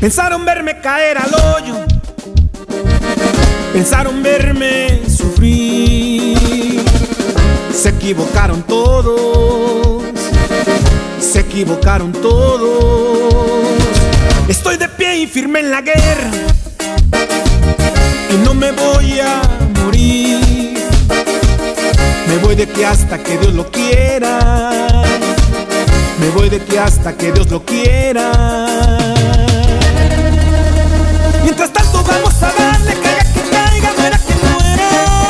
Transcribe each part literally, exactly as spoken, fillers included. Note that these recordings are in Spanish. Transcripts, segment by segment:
Pensaron verme caer al hoyo, pensaron verme sufrir. Se equivocaron todos, se equivocaron todos. Estoy de pie y firme en la guerra y no me voy a morir. Me voy de aquí hasta que Dios lo quiera. Me voy de aquí hasta que Dios lo quiera. Mientras tanto vamos a darle, caiga que caiga, muera que muera.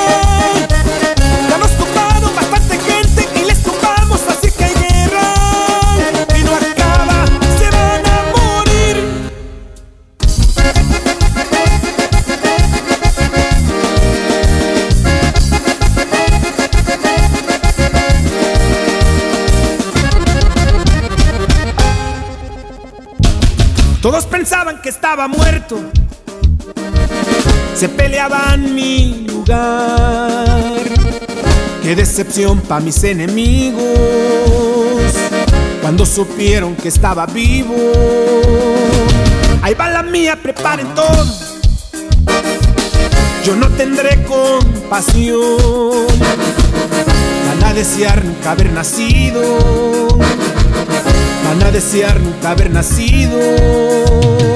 Ya nos toparon bastante gente y les topamos, así que hay guerra. Y no acaba, se van a morir. Todos pensaban que estaba muerto, se peleaban mi lugar. Qué decepción pa' mis enemigos cuando supieron que estaba vivo. Ahí va la mía, preparen todo. Yo no tendré compasión. Van a desear nunca haber nacido. Van a desear nunca haber nacido.